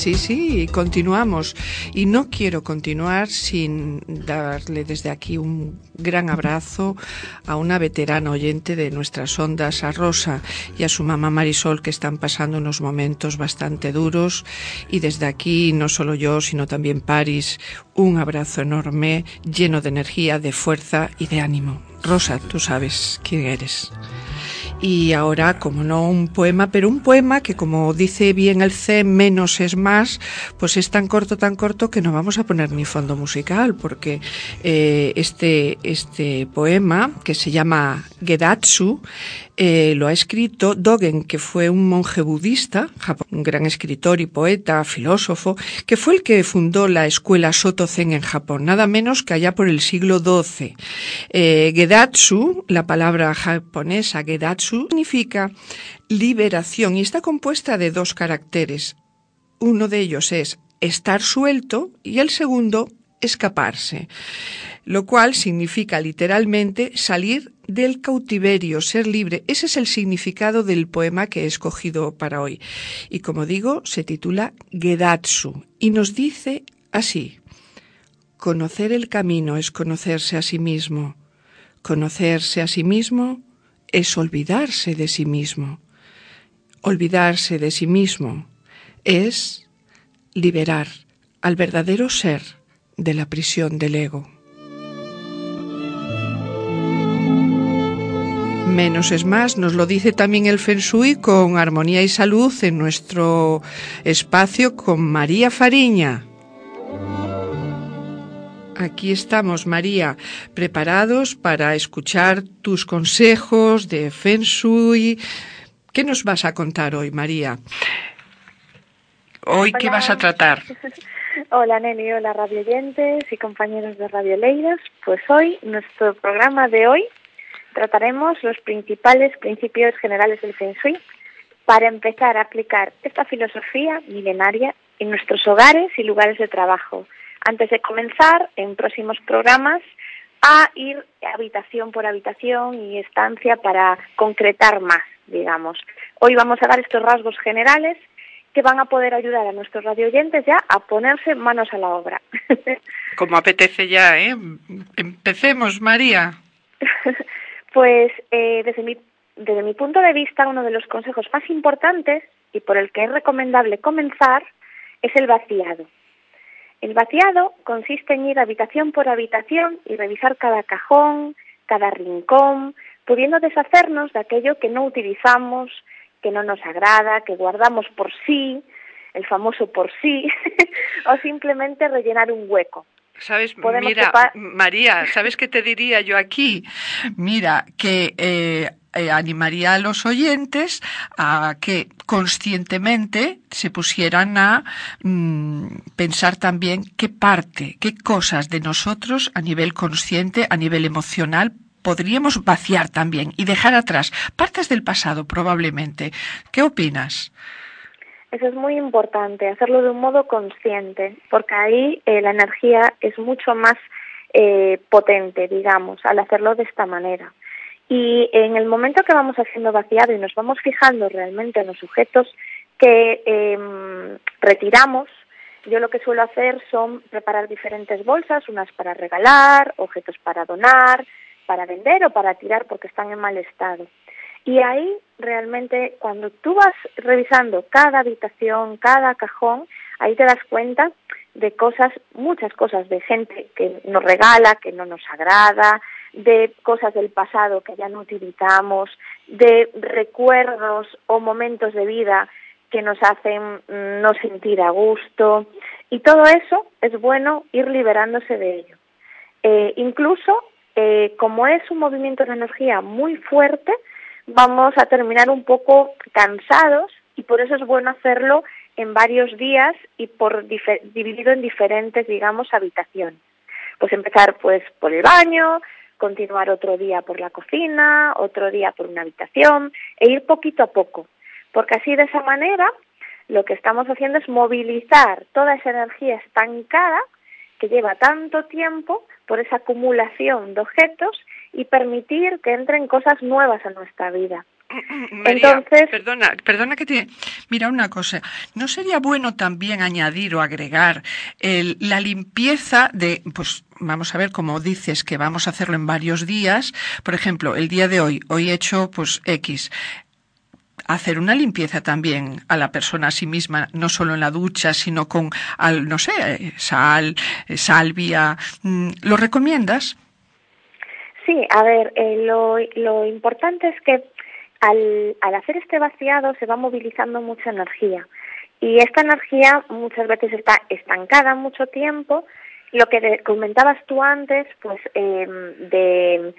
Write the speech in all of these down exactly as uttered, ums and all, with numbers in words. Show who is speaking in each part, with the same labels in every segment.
Speaker 1: Sí, sí, continuamos. Y no quiero continuar sin darle desde aquí un gran abrazo a una veterana oyente de nuestras ondas, a Rosa, y a su mamá Marisol, que están pasando unos momentos bastante duros. Y desde aquí, no solo yo, sino también Paris, un abrazo enorme, lleno de energía, de fuerza y de ánimo. Rosa, tú sabes quién eres. Y ahora, como no, un poema, pero un poema que, como dice bien el C, menos es más, pues es tan corto, tan corto que no vamos a poner ni fondo musical, porque eh, este, este poema, que se llama Gedatsu, eh, lo ha escrito Dogen, que fue un monje budista, un gran escritor y poeta, filósofo, que fue el que fundó la escuela Soto Zen en Japón, nada menos que allá por el siglo doce. Eh, Gedatsu, la palabra japonesa Gedatsu, significa liberación y está compuesta de dos caracteres. Uno de ellos es estar suelto y el segundo, escaparse, lo cual significa literalmente salir del cautiverio, ser libre. Ese es el significado del poema que he escogido para hoy. Y como digo, se titula Gedatsu y nos dice así: conocer el camino es conocerse a sí mismo. Conocerse a sí mismo es olvidarse de sí mismo. Olvidarse de sí mismo es liberar al verdadero ser de la prisión del ego. Menos es más, nos lo dice también el Feng Shui con armonía y salud en nuestro espacio con María Fariña. Aquí estamos, María, preparados para escuchar tus consejos de Feng Shui. ¿Qué nos vas a contar hoy, María? Hoy, hola. ¿Qué vas a tratar?
Speaker 2: Hola, Nelly, hola, radioyentes y compañeros de Radio Leiros. Pues hoy, nuestro programa de hoy, trataremos los principales principios generales del Feng Shui para empezar a aplicar esta filosofía milenaria en nuestros hogares y lugares de trabajo, antes de comenzar en próximos programas a ir habitación por habitación y estancia para concretar más, digamos. Hoy vamos a dar estos rasgos generales que van a poder ayudar a nuestros radioyentes ya a ponerse manos a la obra.
Speaker 1: Como apetece ya, ¿eh? Empecemos, María.
Speaker 2: Pues eh, desde mi, desde mi punto de vista, uno de los consejos más importantes y por el que es recomendable comenzar es el vaciado. El vaciado consiste en ir habitación por habitación y revisar cada cajón, cada rincón, pudiendo deshacernos de aquello que no utilizamos, que no nos agrada, que guardamos por sí, el famoso por sí, o simplemente rellenar un hueco.
Speaker 1: ¿Sabes? Mira, sepa... María, ¿sabes qué te diría yo aquí? Mira, que eh, eh, animaría a los oyentes a que conscientemente se pusieran a mm, pensar también qué parte, qué cosas de nosotros a nivel consciente, a nivel emocional, podríamos vaciar también y dejar atrás partes del pasado probablemente. ¿Qué opinas?
Speaker 2: Eso es muy importante, hacerlo de un modo consciente, porque ahí eh, la energía es mucho más eh, potente, digamos, al hacerlo de esta manera. Y en el momento que vamos haciendo vaciado y nos vamos fijando realmente en los objetos que eh, retiramos, yo lo que suelo hacer son preparar diferentes bolsas, unas para regalar, objetos para donar, para vender o para tirar porque están en mal estado. Y ahí realmente cuando tú vas revisando cada habitación, cada cajón, ahí te das cuenta de cosas, muchas cosas de gente que nos regala, que no nos agrada, de cosas del pasado que ya no utilizamos, de recuerdos o momentos de vida que nos hacen no sentir a gusto. Y todo eso es bueno ir liberándose de ello. Eh, incluso, eh, como es un movimiento de energía muy fuerte, vamos a terminar un poco cansados y por eso es bueno hacerlo en varios días y por difer- dividido en diferentes, digamos, habitaciones. Pues empezar pues por el baño, continuar otro día por la cocina, otro día por una habitación e ir poquito a poco, porque así de esa manera lo que estamos haciendo es movilizar toda esa energía estancada que lleva tanto tiempo por esa acumulación de objetos y permitir que entren cosas nuevas a nuestra vida,
Speaker 1: María, Entonces, perdona, perdona que te... Mira una cosa, ¿no sería bueno también añadir o agregar el, la limpieza de, pues vamos a ver, como dices que vamos a hacerlo en varios días, por ejemplo, el día de hoy, hoy he hecho pues X, hacer una limpieza también a la persona a sí misma, no solo en la ducha, sino con, al, no sé, sal, salvia, ¿lo recomiendas?
Speaker 2: Sí, a ver, eh, lo, lo importante es que al, al hacer este vaciado se va movilizando mucha energía y esta energía muchas veces está estancada mucho tiempo. Lo que comentabas tú antes, pues eh, de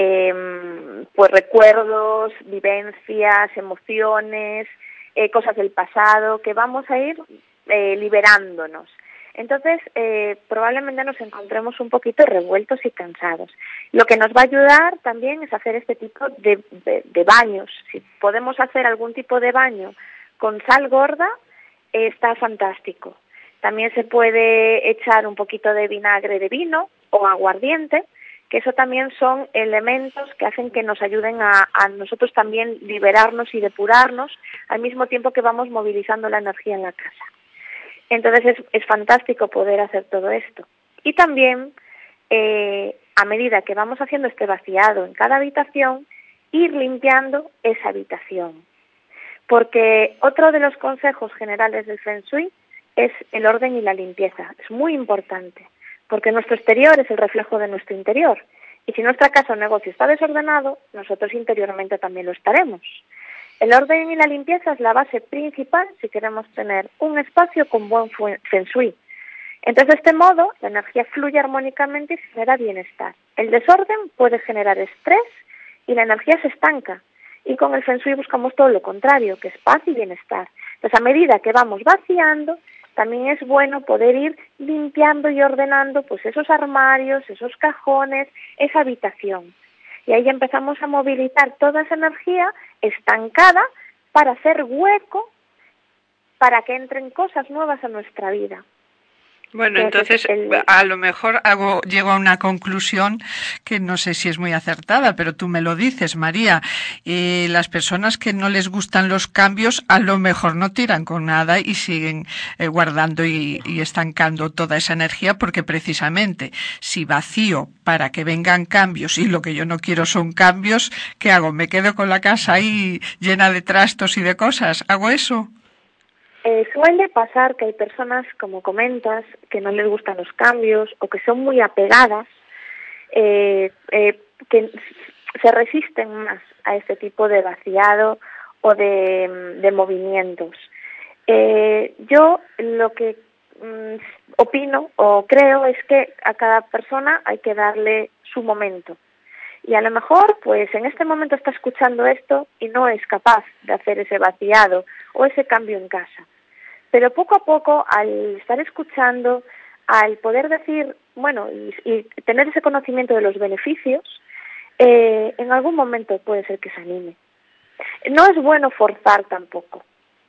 Speaker 2: eh, pues recuerdos, vivencias, emociones, eh, cosas del pasado que vamos a ir eh, liberándonos. Entonces, eh, probablemente nos encontremos un poquito revueltos y cansados. Lo que nos va a ayudar también es hacer este tipo de, de, de baños. Si podemos hacer algún tipo de baño con sal gorda, eh, está fantástico. También se puede echar un poquito de vinagre de vino o aguardiente, que eso también son elementos que hacen que nos ayuden a, a nosotros también liberarnos y depurarnos, al mismo tiempo que vamos movilizando la energía en la casa. Entonces es, es fantástico poder hacer todo esto. Y también, eh, a medida que vamos haciendo este vaciado en cada habitación, ir limpiando esa habitación. Porque otro de los consejos generales del Feng Shui es el orden y la limpieza. Es muy importante, porque nuestro exterior es el reflejo de nuestro interior. Y si nuestra casa o negocio está desordenado, nosotros interiormente también lo estaremos. El orden y la limpieza es la base principal si queremos tener un espacio con buen Feng Shui. Entonces, de este modo, la energía fluye armónicamente y genera bienestar. El desorden puede generar estrés y la energía se estanca. Y con el Feng Shui buscamos todo lo contrario, que es paz y bienestar. Entonces, a medida que vamos vaciando, también es bueno poder ir limpiando y ordenando pues esos armarios, esos cajones, esa habitación. Y ahí empezamos a movilizar toda esa energía estancada para hacer hueco, para que entren cosas nuevas a nuestra vida.
Speaker 1: Bueno, entonces, entonces el... a lo mejor hago, llego a una conclusión que no sé si es muy acertada, pero tú me lo dices, María. Eh, las personas que no les gustan los cambios a lo mejor no tiran con nada y siguen eh, guardando y, y estancando toda esa energía, porque precisamente si vacío para que vengan cambios y lo que yo no quiero son cambios, ¿qué hago? ¿Me quedo con la casa ahí llena de trastos y de cosas? ¿Hago eso?
Speaker 2: Eh, suele pasar que hay personas, como comentas, que no les gustan los cambios o que son muy apegadas, eh, eh, que se resisten más a este tipo de vaciado o de, de movimientos. Eh, yo lo que mm, opino o creo es que a cada persona hay que darle su momento. Y a lo mejor, pues en este momento está escuchando esto y no es capaz de hacer ese vaciado o ese cambio en casa. Pero poco a poco, al estar escuchando, al poder decir, bueno, y, y tener ese conocimiento de los beneficios, eh, en algún momento puede ser que se anime. No es bueno forzar tampoco.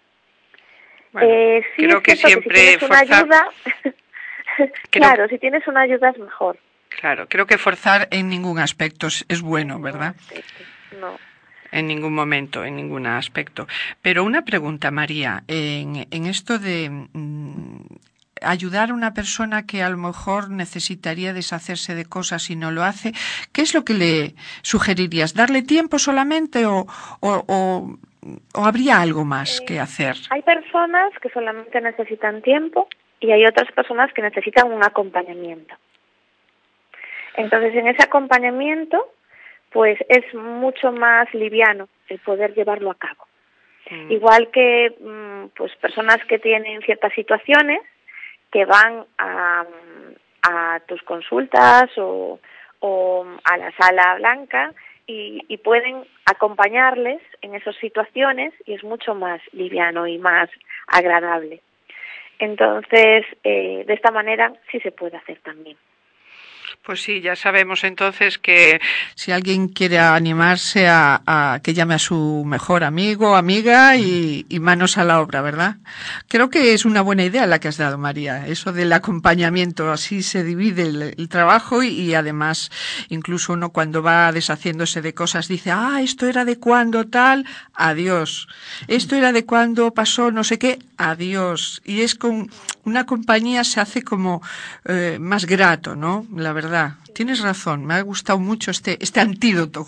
Speaker 1: Bueno,
Speaker 2: eh, sí
Speaker 1: creo que siempre
Speaker 2: que si tienes
Speaker 1: forzar...
Speaker 2: una ayuda,
Speaker 1: creo...
Speaker 2: claro, si tienes una ayuda es mejor.
Speaker 1: Claro, creo que forzar en ningún aspecto es, es bueno, ¿verdad?
Speaker 2: No.
Speaker 1: En ningún momento, en ningún aspecto. Pero una pregunta, María, en, en esto de mmm, ayudar a una persona que a lo mejor necesitaría deshacerse de cosas y no lo hace, ¿qué es lo que le sugerirías? ¿Darle tiempo solamente o, o, o, o habría algo más eh, que hacer?
Speaker 2: Hay personas que solamente necesitan tiempo y hay otras personas que necesitan un acompañamiento. Entonces, en ese acompañamiento, pues es mucho más liviano el poder llevarlo a cabo. Mm. Igual que pues personas que tienen ciertas situaciones que van a, a tus consultas o, o a la sala blanca y, y pueden acompañarles en esas situaciones y es mucho más liviano y más agradable. Entonces, eh, de esta manera sí se puede hacer también.
Speaker 1: Pues sí, ya sabemos entonces que si alguien quiere animarse a, a que llame a su mejor amigo, amiga y, y manos a la obra, ¿verdad? Creo que es una buena idea la que has dado, María, eso del acompañamiento, así se divide el, el trabajo y, y además incluso uno cuando va deshaciéndose de cosas dice, ah, esto era de cuando tal, adiós, esto era de cuando pasó no sé qué, adiós, y es con una compañía se hace como eh, más grato, ¿no? La verdad. Tienes razón, me ha gustado mucho este, este antídoto.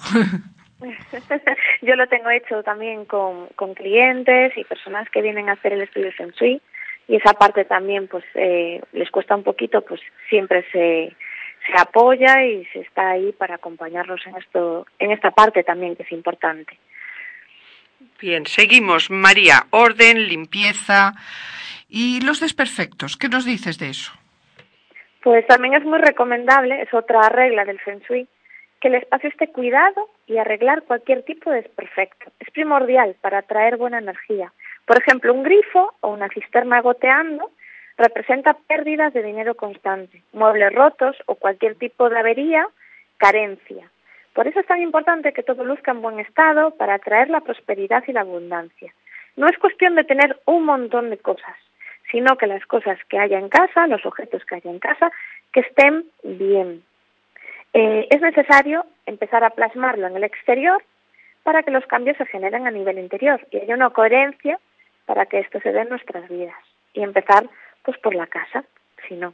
Speaker 2: Yo lo tengo hecho también con, con clientes y personas que vienen a hacer el estudio de Feng Shui, y esa parte también pues eh, les cuesta un poquito, pues siempre se, se apoya y se está ahí para acompañarlos en esto, en esta parte también que es importante.
Speaker 1: Bien, seguimos, María. Orden, limpieza y los desperfectos. ¿Qué nos dices de eso?
Speaker 2: Pues también es muy recomendable, es otra regla del Feng Shui, que el espacio esté cuidado y arreglar cualquier tipo de desperfecto. Es primordial para atraer buena energía. Por ejemplo, un grifo o una cisterna goteando representa pérdidas de dinero constante, muebles rotos o cualquier tipo de avería, carencia. Por eso es tan importante que todo luzca en buen estado para atraer la prosperidad y la abundancia. No es cuestión de tener un montón de cosas, sino que las cosas que haya en casa, los objetos que haya en casa, que estén bien. Eh, es necesario empezar a plasmarlo en el exterior para que los cambios se generen a nivel interior y haya una coherencia para que esto se dé en nuestras vidas. Y empezar pues por la casa, si no.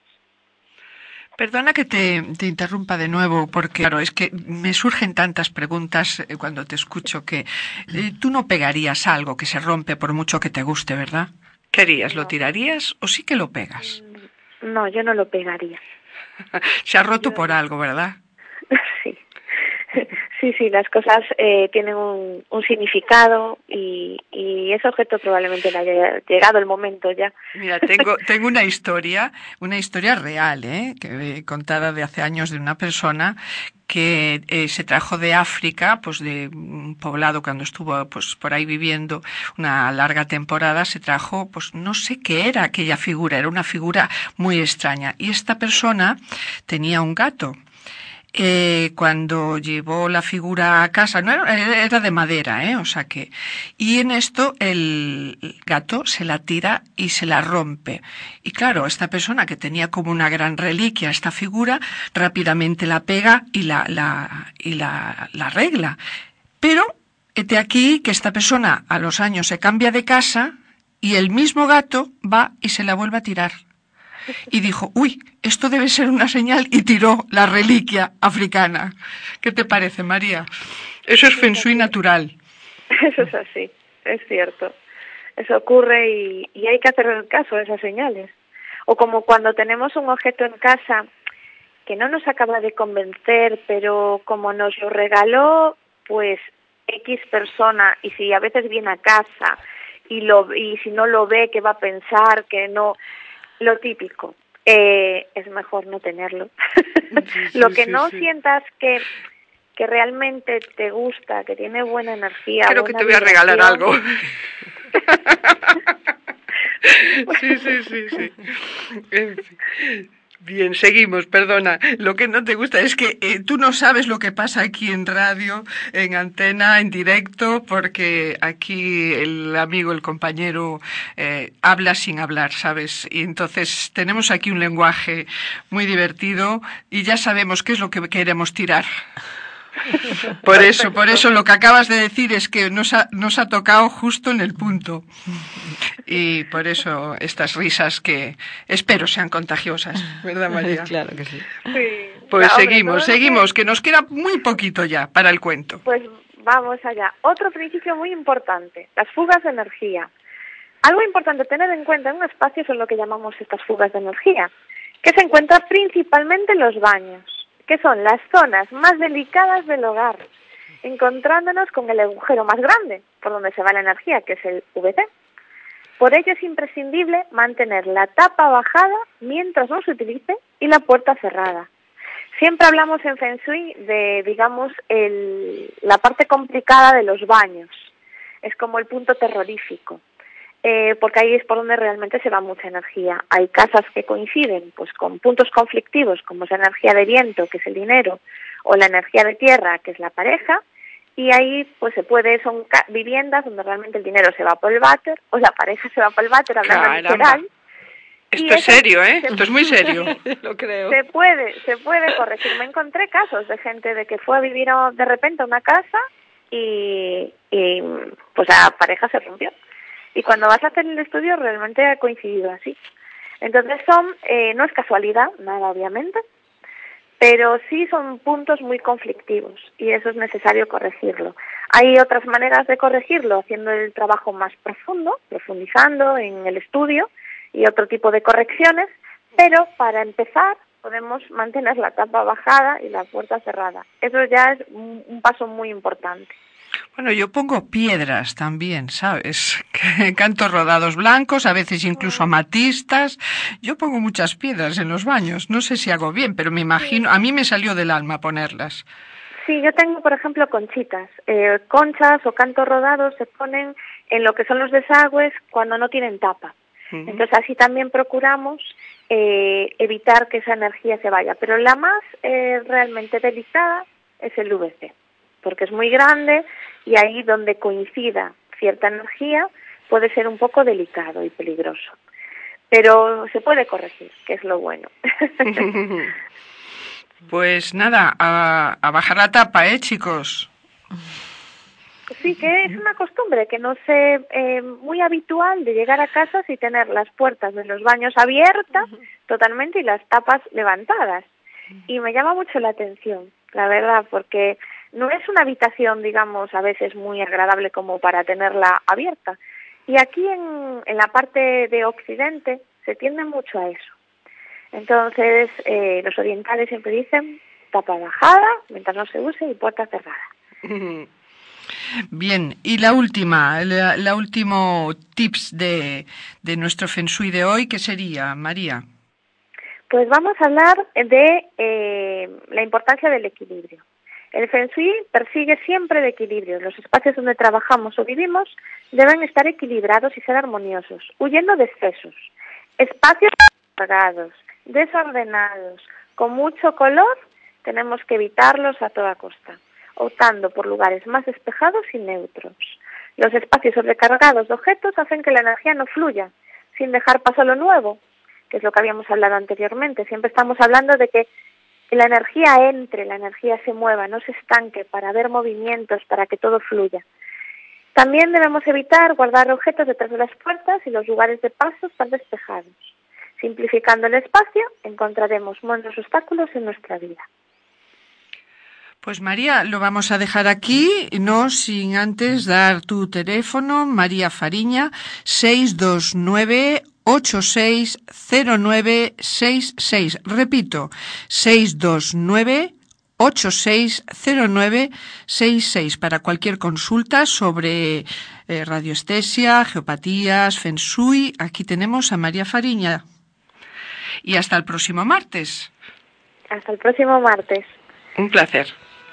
Speaker 1: Perdona que te, te interrumpa de nuevo, porque claro, es que me surgen tantas preguntas eh, cuando te escucho que eh, tú no pegarías algo que se rompe por mucho que te guste, ¿verdad? ¿Qué harías?
Speaker 2: No.
Speaker 1: ¿Lo tirarías o sí que lo pegas?
Speaker 2: No, yo no lo pegaría.
Speaker 1: Se ha roto
Speaker 2: Yo
Speaker 1: por
Speaker 2: no.
Speaker 1: algo, ¿verdad?
Speaker 2: Sí. Sí, sí, las cosas eh, tienen un, un significado y, y ese objeto probablemente le haya llegado el momento ya.
Speaker 1: Mira, tengo, tengo una historia, una historia real, ¿eh? Que he contada de hace años de una persona que eh, se trajo de África, pues de un poblado cuando estuvo pues por ahí viviendo una larga temporada, se trajo, pues no sé qué era aquella figura, era una figura muy extraña. Y esta persona tenía un gato. Eh, cuando llevó la figura a casa, no era, era de madera, ¿eh? O sea que, y en esto el gato se la tira y se la rompe. Y claro, esta persona que tenía como una gran reliquia esta figura, rápidamente la pega y la, la, y la, la arregla. Pero, hete aquí que esta persona a los años se cambia de casa y el mismo gato va y se la vuelve a tirar. Y dijo, uy, esto debe ser una señal, y tiró la reliquia africana. ¿Qué te parece, María? Eso es Feng Shui natural.
Speaker 2: Eso es así, es cierto. Eso ocurre y, y hay que hacer caso a esas señales. O como cuando tenemos un objeto en casa que no nos acaba de convencer, pero como nos lo regaló, pues X persona, y si a veces viene a casa y, lo, y si no lo ve, ¿qué va a pensar? Que no... Lo típico, eh, es mejor no tenerlo. Sí, sí, lo que sí, no sí. sientas que, que realmente te gusta, que tiene buena energía.
Speaker 1: Creo
Speaker 2: buena
Speaker 1: que te voy a regalar algo. Sí, sí, sí, sí. En fin. Bien, seguimos, perdona. Lo que no te gusta es que eh, tú no sabes lo que pasa aquí en radio, en antena, en directo, porque aquí el amigo, el compañero, eh, habla sin hablar, ¿sabes? Y entonces tenemos aquí un lenguaje muy divertido y ya sabemos qué es lo que queremos tirar. Por eso, por eso lo que acabas de decir es que nos ha, nos ha tocado justo en el punto. Y por eso estas risas que espero sean contagiosas, ¿verdad, María?
Speaker 3: Claro que sí.
Speaker 2: Sí.
Speaker 1: Pues
Speaker 2: No,
Speaker 1: seguimos,
Speaker 2: hombre,
Speaker 1: seguimos, que... que nos queda muy poquito ya para el cuento.
Speaker 2: Pues vamos allá. Otro principio muy importante, las fugas de energía. Algo importante tener en cuenta en un espacio son lo que llamamos estas fugas de energía, que se encuentran principalmente en los baños, que son las zonas más delicadas del hogar, encontrándonos con el agujero más grande, por donde se va la energía, que es el V C. Por ello es imprescindible mantener la tapa bajada mientras no se utilice y la puerta cerrada. Siempre hablamos en Feng Shui de, digamos, el, la parte complicada de los baños. Es como el punto terrorífico. eh, porque ahí es por donde realmente se va mucha energía. Hay casas que coinciden pues con puntos conflictivos, como es la energía de viento, que es el dinero, o la energía de tierra, que es la pareja, y ahí pues se puede, son viviendas donde realmente el dinero se va por el váter, o la pareja se va por el váter, hablando literal.
Speaker 1: Esto es serio, ¿eh? Se, Esto es muy serio.
Speaker 3: Lo creo.
Speaker 2: Se puede, se puede corregir. Me encontré casos de gente de que fue a vivir de repente a una casa y, y pues la pareja se rompió. Y cuando vas a hacer el estudio realmente ha coincidido así. Entonces son, eh, no es casualidad, nada obviamente, pero sí son puntos muy conflictivos y eso es necesario corregirlo. Hay otras maneras de corregirlo, haciendo el trabajo más profundo, profundizando en el estudio y otro tipo de correcciones, pero para empezar podemos mantener la tapa bajada y la puerta cerrada. Eso ya es un, un paso muy importante.
Speaker 1: Bueno, yo pongo piedras también, ¿sabes? Cantos rodados blancos, a veces incluso amatistas. Yo pongo muchas piedras en los baños. No sé si hago bien, pero me imagino, a mí me salió del alma ponerlas.
Speaker 2: Sí, yo tengo, por ejemplo, conchitas. Eh, conchas o cantos rodados se ponen en lo que son los desagües cuando no tienen tapa. Uh-huh. Entonces así también procuramos eh, evitar que esa energía se vaya. Pero la más eh, realmente delicada es el U V C, porque es muy grande y ahí donde coincida cierta energía puede ser un poco delicado y peligroso. Pero se puede corregir, que es lo bueno.
Speaker 1: Pues nada, a, a bajar la tapa, ¿eh, chicos?
Speaker 2: Sí, que es una costumbre que no sé, eh, muy habitual de llegar a casas y tener las puertas de los baños abiertas uh-huh. totalmente y las tapas levantadas. Y me llama mucho la atención, la verdad, porque no es una habitación, digamos, a veces muy agradable como para tenerla abierta. Y aquí en, en la parte de Occidente se tiende mucho a eso. Entonces, eh, los orientales siempre dicen tapa bajada, mientras no se use, y puerta cerrada.
Speaker 1: Bien, y la última, la, la último tips de, de nuestro Feng Shui de hoy, ¿qué sería, María?
Speaker 2: Pues vamos a hablar de eh, la importancia del equilibrio. El Feng Shui persigue siempre el equilibrio. Los espacios donde trabajamos o vivimos deben estar equilibrados y ser armoniosos, huyendo de excesos. Espacios cargados, desordenados, con mucho color, tenemos que evitarlos a toda costa, optando por lugares más despejados y neutros. Los espacios sobrecargados de objetos hacen que la energía no fluya, sin dejar paso a lo nuevo, que es lo que habíamos hablado anteriormente. Siempre estamos hablando de que la energía entre, la energía se mueva, no se estanque, para ver movimientos, para que todo fluya. También debemos evitar guardar objetos detrás de las puertas y los lugares de paso están despejados. Simplificando el espacio, encontraremos menos obstáculos en nuestra vida.
Speaker 1: Pues María, lo vamos a dejar aquí, no sin antes dar tu teléfono, María Fariña, seis dos nueve ocho seis cero nueve seis seis. Repito, seis dos nueve ocho seis cero nueve seis seis para cualquier consulta sobre eh, radioestesia, geopatías, Feng Shui. Aquí tenemos a María Fariña. Y hasta el próximo martes.
Speaker 2: Hasta el próximo martes.
Speaker 1: Un placer.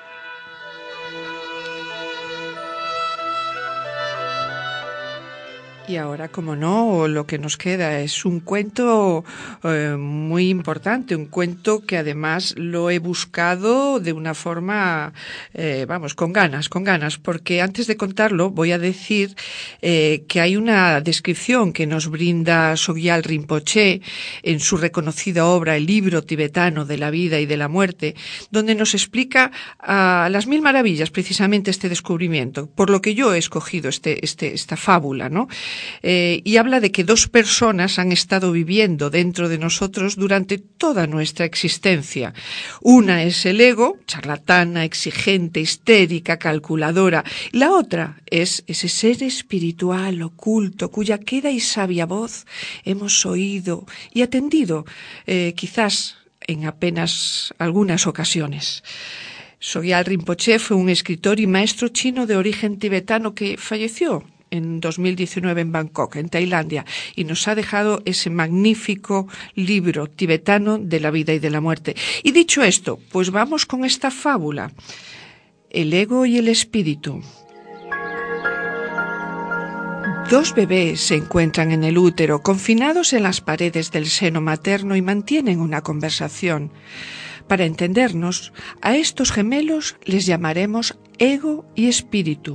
Speaker 1: Y ahora, como no, lo que nos queda es un cuento eh, muy importante, un cuento que además lo he buscado de una forma, eh, vamos, con ganas, con ganas, porque antes de contarlo voy a decir eh, que hay una descripción que nos brinda Sogyal Rinpoche en su reconocida obra, el libro tibetano de la vida y de la muerte, donde nos explica a las mil maravillas precisamente este descubrimiento, por lo que yo he escogido este, este, esta fábula, ¿no? Eh, y habla de que dos personas han estado viviendo dentro de nosotros durante toda nuestra existencia. Una es el ego, charlatana, exigente, histérica, calculadora. La otra es ese ser espiritual oculto cuya queda y sabia voz hemos oído y atendido, eh, quizás en apenas algunas ocasiones. Sogyal Rinpoche fue un escritor y maestro chino de origen tibetano que falleció en dos mil diecinueve en Bangkok, en Tailandia, y nos ha dejado ese magnífico libro tibetano de la vida y de la muerte. Y dicho esto, pues vamos con esta fábula, el ego y el espíritu. Dos bebés se encuentran en el útero, confinados en las paredes del seno materno y mantienen una conversación. Para entendernos, a estos gemelos les llamaremos ego y espíritu.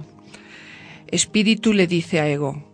Speaker 1: Espíritu le dice a ego: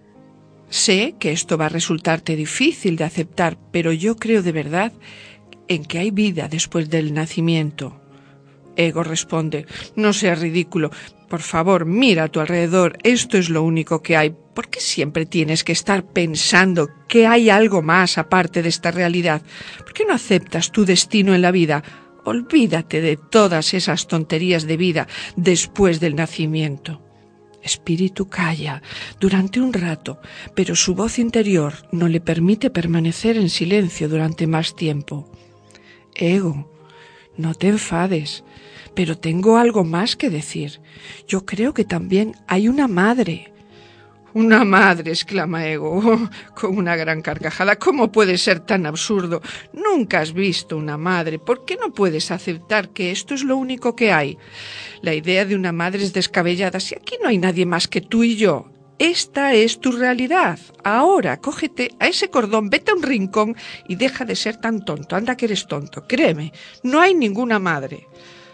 Speaker 1: sé que esto va a resultarte difícil de aceptar, pero yo creo de verdad en que hay vida después del nacimiento. Ego responde: no seas ridículo, por favor, mira a tu alrededor, esto es lo único que hay. ¿Por qué siempre tienes que estar pensando que hay algo más aparte de esta realidad? ¿Por qué no aceptas tu destino en la vida? Olvídate de todas esas tonterías de vida después del nacimiento. Espíritu calla durante un rato, pero su voz interior no le permite permanecer en silencio durante más tiempo. Ego, no te enfades, pero tengo algo más que decir. Yo creo que también hay una madre. «Una madre», exclama Ego, oh, con una gran carcajada. «¿Cómo puede ser tan absurdo? Nunca has visto una madre. ¿Por qué no puedes aceptar que esto es lo único que hay? La idea de una madre es descabellada. Si aquí no hay nadie más que tú y yo. Esta es tu realidad. Ahora, cógete a ese cordón, vete a un rincón y deja de ser tan tonto. Anda que eres tonto. Créeme, no hay ninguna madre».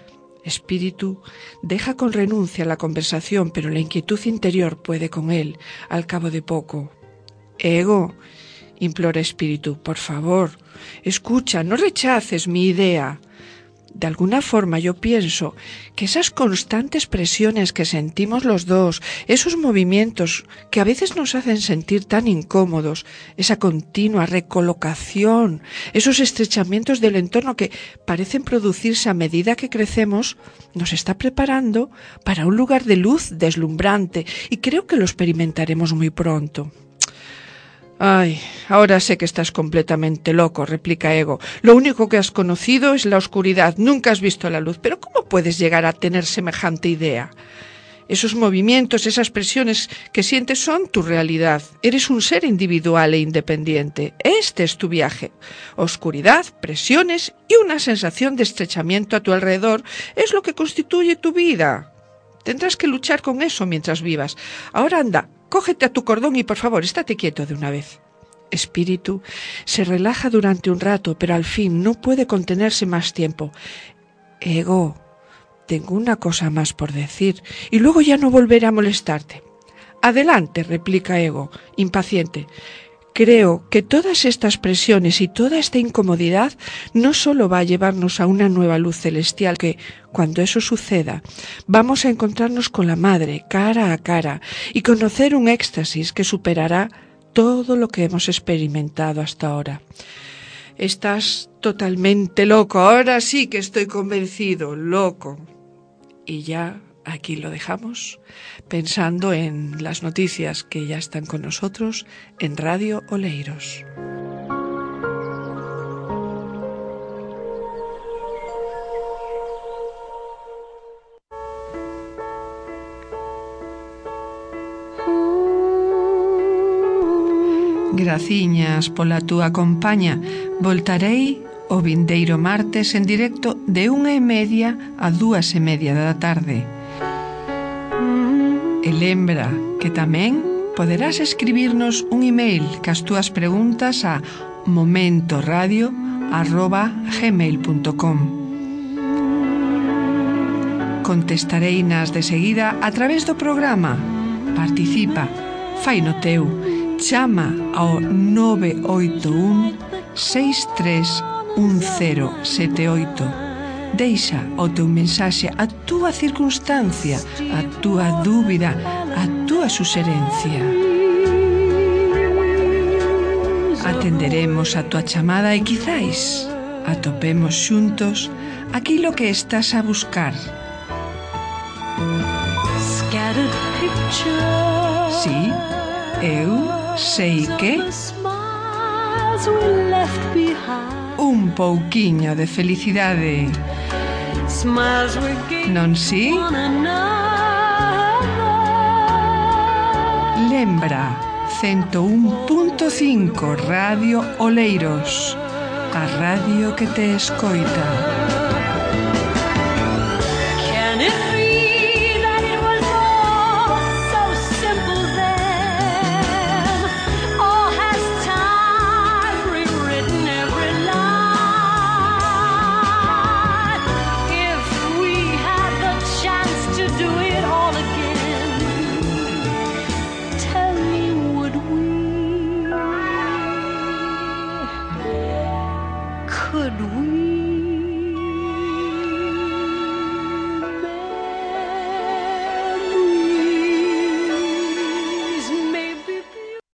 Speaker 1: Espíritu deja con renuncia la conversación, pero la inquietud interior puede con él al cabo de poco. «Ego», implora Espíritu, «por favor, escucha, no rechaces mi idea». De alguna forma yo pienso que esas constantes presiones que sentimos los dos, esos movimientos que a veces nos hacen sentir tan incómodos, esa continua recolocación, esos estrechamientos del entorno que parecen producirse a medida que crecemos, nos está preparando para un lugar de luz deslumbrante y creo que lo experimentaremos muy pronto. «Ay, ahora sé que estás completamente loco», replica Ego. «Lo único que has conocido es la oscuridad, nunca has visto la luz. Pero ¿cómo puedes llegar a tener semejante idea? Esos movimientos, esas presiones que sientes son tu realidad. Eres un ser individual e independiente. Este es tu viaje. Oscuridad, presiones y una sensación de estrechamiento a tu alrededor es lo que constituye tu vida. Tendrás que luchar con eso mientras vivas. Ahora anda, cógete a tu cordón y por favor, estate quieto de una vez». Espíritu se relaja durante un rato, pero al fin no puede contenerse más tiempo. «Ego, tengo una cosa más por decir y luego ya no volveré a molestarte». «Adelante», replica Ego, impaciente. «Creo que todas estas presiones y toda esta incomodidad no solo va a llevarnos a una nueva luz celestial, que, cuando eso suceda, vamos a encontrarnos con la Madre cara a cara y conocer un éxtasis que superará todo lo que hemos experimentado hasta ahora». «Estás totalmente loco, ahora sí que estoy convencido, loco». Y ya aquí lo dejamos, pensando en las noticias que ya están con nosotros en Radio Oleiros. Graciñas pola túa compaña. Voltarei o vindeiro martes en directo de unha e media a dúas e media da tarde. E lembra que tamén poderás escribirnos un email cas túas preguntas a momentoradio arroba gmail punto com. Contestareinas de seguida a través do programa. Participa, fai no teu, chama ao nove oito un seis tres un cero sete oito. Deixa o teu mensaxe, a túa circunstancia, a túa dúbida, a túa suxerencia. Atenderemos a túa chamada e quizáis atopemos xuntos aquilo que estás a buscar. Sí, eu sei que un pouquiño de felicidade. Non si? Lembra, ciento un punto cinco Radio Oleiros, a radio que te escoita.